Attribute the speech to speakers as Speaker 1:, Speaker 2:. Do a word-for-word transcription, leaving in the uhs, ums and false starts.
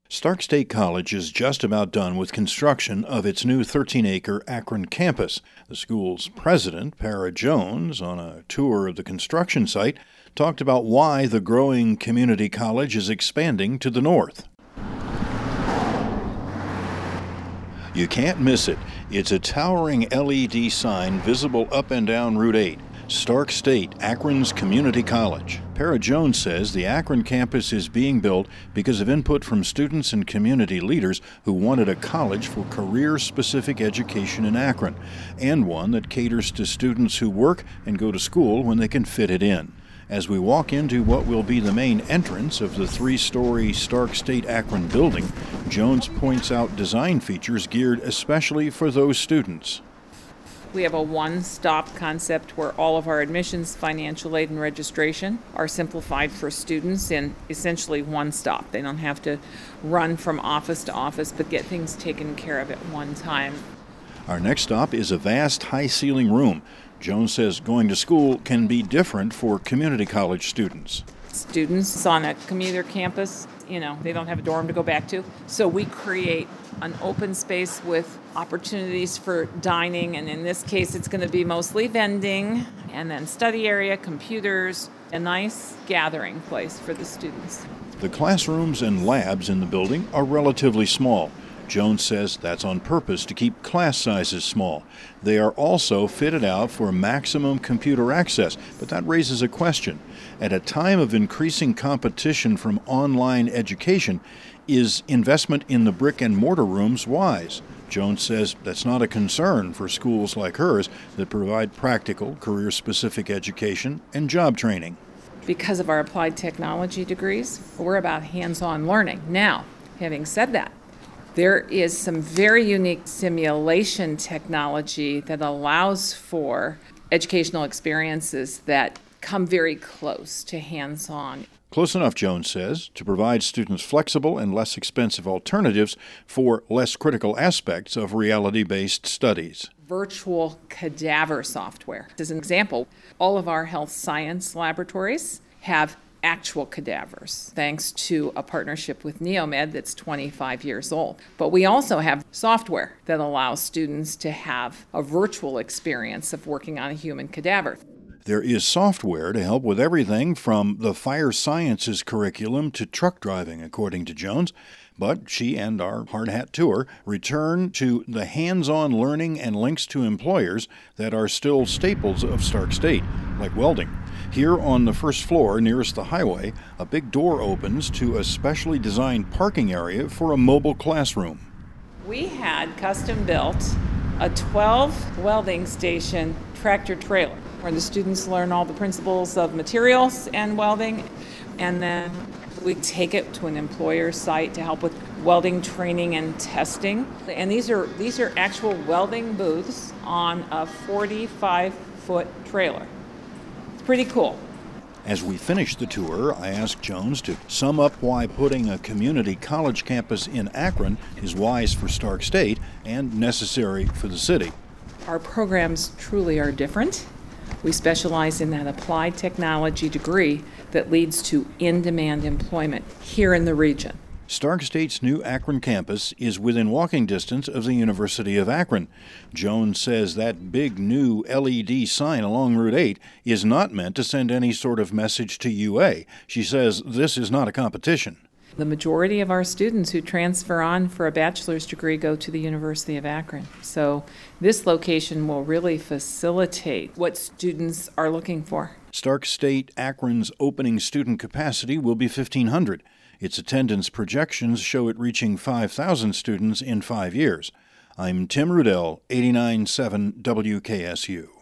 Speaker 1: Stark State College is just about done with construction of its new thirteen-acre Akron campus. The school's president, Para Jones, on a tour of the construction site, talked about why the growing community college is expanding to the north. You can't miss it. It's a towering L E D sign visible up and down Route eight. Stark State, Akron's community college. Para Jones says the Akron campus is being built because of input from students and community leaders who wanted a college for career-specific education in Akron, and one that caters to students who work and go to school when they can fit it in. As we walk into what will be the main entrance of the three-story Stark State Akron building, Jones points out design features geared especially for those students.
Speaker 2: We have a one-stop concept where all of our admissions, financial aid, and registration are simplified for students in essentially one stop. They don't have to run from office to office, but get things taken care of at one time.
Speaker 1: Our next stop is a vast, high-ceiling room. Jones says going to school can be different for community college students.
Speaker 2: Students on a commuter campus, you know, they don't have a dorm to go back to. So we create an open space with opportunities for dining, and in this case it's going to be mostly vending, and then study area, computers, a nice gathering place for the students.
Speaker 1: The classrooms and labs in the building are relatively small. Jones says that's on purpose to keep class sizes small. They are also fitted out for maximum computer access, but that raises a question. At a time of increasing competition from online education, is investment in the brick and mortar rooms wise? Jones says that's not a concern for schools like hers that provide practical, career-specific education and job training.
Speaker 2: Because of our applied technology degrees, we're about hands-on learning. Now, having said that, there is some very unique simulation technology that allows for educational experiences that come very close to hands-on.
Speaker 1: Close enough, Jones says, to provide students flexible and less expensive alternatives for less critical aspects of reality-based studies.
Speaker 2: Virtual cadaver software. As an example, all of our health science laboratories have actual cadavers, thanks to a partnership with Neomed that's twenty-five years old. But we also have software that allows students to have a virtual experience of working on a human cadaver.
Speaker 1: There is software to help with everything from the fire sciences curriculum to truck driving, according to Jones. But she and our Hard Hat Tour return to the hands-on learning and links to employers that are still staples of Stark State, like welding. Here on the first floor nearest the highway, a big door opens to a specially designed parking area for a mobile classroom.
Speaker 2: We had custom built a twelve welding station tractor trailer where the students learn all the principles of materials and welding, and then we take it to an employer site to help with welding training and testing. And these are these are actual welding booths on a forty-five foot trailer. It's pretty cool.
Speaker 1: As we finish the tour, I asked Jones to sum up why putting a community college campus in Akron is wise for Stark State and necessary for the city.
Speaker 2: Our programs truly are different. We specialize in that applied technology degree that leads to in-demand employment here in the region.
Speaker 1: Stark State's new Akron campus is within walking distance of the University of Akron. Jones says that big new L E D sign along Route eight is not meant to send any sort of message to U A. She says this is not a competition.
Speaker 2: The majority of our students who transfer on for a bachelor's degree go to the University of Akron. So this location will really facilitate what students are looking for.
Speaker 1: Stark State Akron's opening student capacity will be fifteen hundred. Its attendance projections show it reaching five thousand students in five years. I'm Tim Rudell, eighty-nine point seven W K S U.